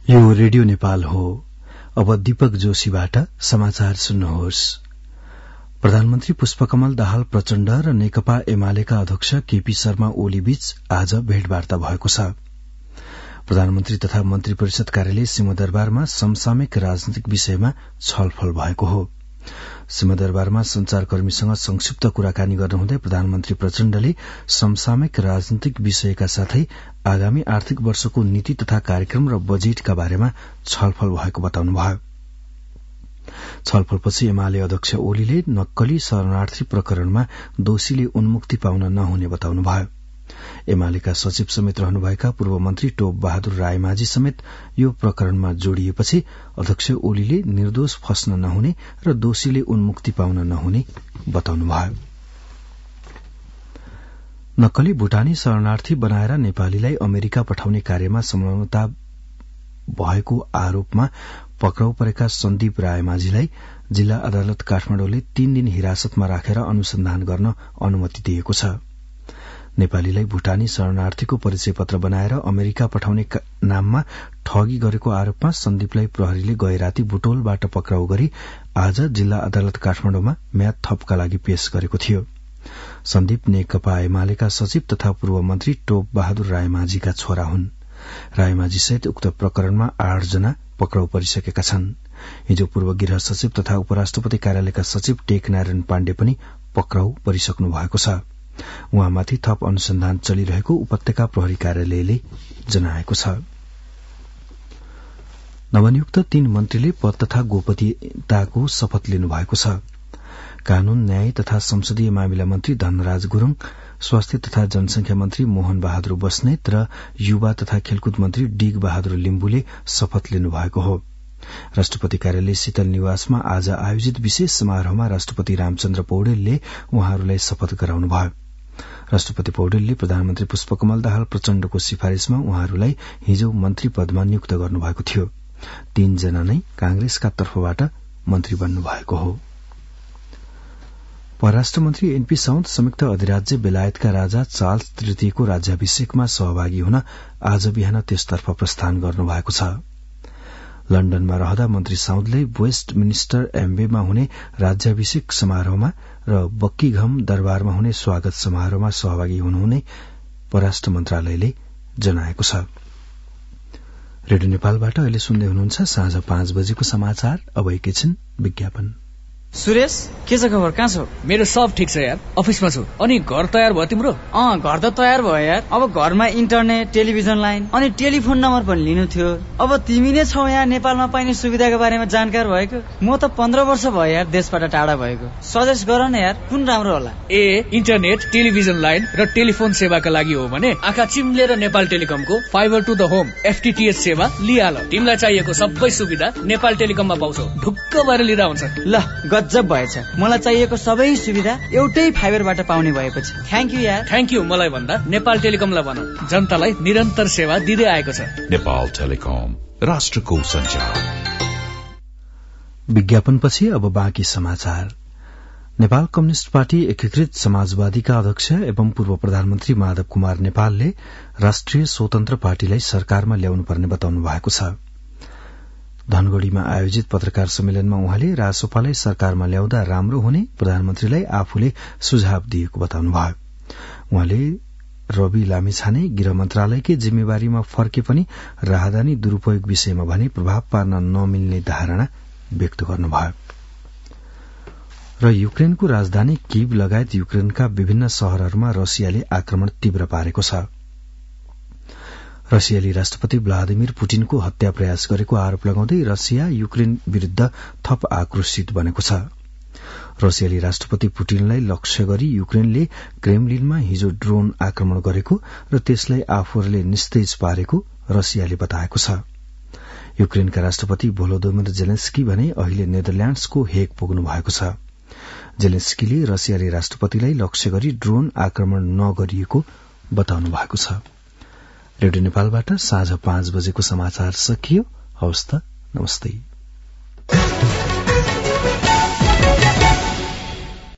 यो रेडियो नेपाल हो। अब दीपक जोशीबाट समाचार सुन्नुहोस्। प्रधानमन्त्री पुष्पकमल दाहाल प्रचण्ड र नेकपा एमालेका अध्यक्ष केपी शर्मा ओली बीच आज भेटवार्ता भएको छ। प्रधानमन्त्री तथा मन्त्री परिषद कार्यालय सिंहदरबारमा समसामयिक राजनीतिक विषयमा छलफल भएको हो। सिंहदरबारमा संचारकर्मीसँग संक्षिप्त कुराकानी गर्नुहुँदै प्रधानमन्त्री प्रचण्डले समसामयिक राजनीतिक विषयका साथै आगामी आर्थिक वर्षको नीति तथा कार्यक्रम र बजेटका बारेमा छलफल भएको बताउनुभयो। छलफलपछि एमाले अध्यक्ष ओलीले नक्कली शरणार्थी प्रकरणमा दोषीले उन्मुक्ति पाउन नहुने बताउनुभयो। एमालेका सचिव समेत रहनुभएका पूर्व मन्त्री टोप बहादुर रायमाझी समेत यो प्रकरणमा जोडिएपछि अध्यक्ष ओलीले निर्दोष फस्न नहुने र दोषीले उन्मुक्ति पाउन नहुने बताउनुभयो। नक्कली भूटानी शरणार्थी बनाएर नेपालीलाई अमेरिका पठाउने कार्यमा संलग्नता भएको आरोपमा पक्राउ परेका सन्दीप रायमाझीलाई जिल्ला अदालत काठमाडौँले 3 दिन हिरासतमा राखेर अनुसन्धान गर्न अनुमति दिएको छ। नेपालीलाई भूटानी शरणार्थीको परिचय पत्र बनाएर अमेरिका पठाउने नाममा ठगी गरेको आरोपमा सन्दीपलाई प्रहरीले गैराती बुटोलबाट पक्राउ गरी आज जिल्ला अदालत काठमाडौँमा म्याद थपका लागि पेश गरेको थियो। सन्दीप नेकपा एमालेका सचिव तथा पूर्व मन्त्री टोप बहादुर रायमाझीका छोरा हुन्। रायमाझी सहित उक्त प्रकरणमा 8 जना पक्राउ परिसकेका छन्। हिजो पूर्व गृह सचिव तथा उपराष्ट्रपति कार्यालयका सचिव टेकनारायण पाण्डे पनि पक्राउ परिसक्नु भएको छ। उहाँमाथि थप अनुसन्धान चलिरहेको उपत्यका प्रहरी कार्यालयले जनाएको छ। नवनियुक्त 3 मन्त्रीले पद तथा गोपनीयताको शपथ लिनुभएको छ। कानून न्याय तथा संसदीय मामिला मन्त्री धनराज गुरूङ, स्वास्थ्य तथा जनसंख्या मन्त्री मोहन बहादुर बस्नेत र युवा तथा खेलकुद मन्त्री डिग बहादुर लिम्बुले शपथ लिनुभएको हो। राष्ट्रपति कार्यालय शीतल निवासमा आज आयोजित विशेष समारोहमा राष्ट्रपति रामचन्द्र पौडेलले उहाँहरूलाई शपथ गराउनुभयो। राष्ट्रपति पौडेलले प्रधानमन्त्री पुष्पकमल दाहाल प्रचण्डको सिफारिशमा उहाँहरूलाई हिजो मन्त्री पदमा नियुक्त गर्नुभएको थियो। 3 जना नै कांग्रेसका तर्फबाट मन्त्री बन्नुभएको हो। परराष्ट्र मन्त्री एनपी साउद संयुक्त अधिराज्य बेलायतका राजा चार्ल्स तृतीयको राज्याभिषेकमा सहभागी हुन आज बिहान त्यसतर्फ प्रस्थान गर्नुभएको छ। लण्डनमा रहँदा मन्त्री साउदले वेस्टमिनिस्टर एम्बेमा हुने राज्याभिषेक समारोहमा र बकिङहम दरबारमा हुने स्वागत समारोहमा सहभागी हुनुहुने परराष्ट्र मन्त्रालयले जनाएको छ। रेडियो नेपालबाट अहिले सुन्दै हुनुहुन्छ साँझ 5 बजेको समाचार। अब एकैछिन विज्ञापन। सुरेश, के छ खबर? कहाँ छौ? मेरो सब ठिक छ यार, अफिसमा छु। अनि घर तयार भयो तिम्रो? घर त तयार भयो यार। अब घरमा इन्टरनेट, टेलिभिजन लाइन अनि टेलिफोन नम्बर पनि लिनु थियो। अब तिमी नै छौ यहाँ नेपालमा पाइने सुविधाको बारेमा जानकार भएको। म त 15 वर्ष भयो यार देशबाट टाढा भएको। सजेस्ट गर न यार, कुन राम्रो होला? इन्टरनेट, टेलिभिजन लाइन र टेलिफोन सेवाका लागि हो भने आँखा चिम्लेर नेपाल टेलिकमको fibre to the home FTTH सेवा लिहाल। तिमीलाई चाहिएको सबै सुविधा नेपाल टेलिकममा पाउँछौ। ढुक्क भएर लिँदा हुन्छ। ल गजब भएछ। मलाई चाहिएको सबै सुविधा एउटै फाइबरबाट पाउने भएपछि थ्यांक यू यार। थ्यांक यू मलाई भन्दा नेपाल टेलिकमलाई भन। जनतालाई निरन्तर सेवा दिँदै आएको छ। नेपाल टेलिकम, राष्ट्रको सञ्चार। विज्ञापनपछि अब बाँकी समाचार। नेपाल कम्युनिष्ट पार्टी एकीकृत समाजवादीका अध्यक्ष एवं पूर्व प्रधानमन्त्री माधव कुमार नेपालले राष्ट्रिय स्वतन्त्र पार्टीलाई सरकारमा ल्याउनुपर्ने बताउनु भएको छ। धनगढ़ीमा आयोजित पत्रकार सम्मेलनमा उहाँले रासोपालाई सरकारमा ल्याउँदा राम्रो हुने प्रधानमन्त्रीलाई आफूले सुझाव दिएको बताउनुभयो। उहाँले रवि लामिछाने गृह मन्त्रालयकै जिम्मेवारीमा फर्के पनि राहदानी दुरूपयोग विषयमा भने प्रभाव पार्न नमिल्ने धारणा व्यक्त गर्नुभयो। र युक्रेनको राजधानी कीव लगायत युक्रेनका विभिन्न शहरहरूमा रसियाले आक्रमण तीव्र पारेको छ। रसियाली राष्ट्रपति भ्लादिमिर पुटिनको हत्या प्रयास गरेको आरोप लगाउँदै रसिया युक्रेन विरूद्ध थप आक्रोशित बनेको छ। रसियाली राष्ट्रपति पुटिनलाई लक्ष्य गरी युक्रेनले क्रेमलिनमा हिजो ड्रोन आक्रमण गरेको र त्यसलाई आफूहरूले निस्तेज पारेको रसियाले बताएको छ। युक्रेनका राष्ट्रपति भोलोदोमिर जेलेन्स्की भने अहिले नेदरल्याण्ड्सको हेग पुग्नु भएको छ। जेलेन्स्कीले रसियाली राष्ट्रपतिलाई लक्ष्य गरी ड्रोन आक्रमण नगरिएको बताउनु भएको छ। रेडियो नेपालबाट साँझ 5 बजेको समाचार सकियो। हवस् त, नमस्ते।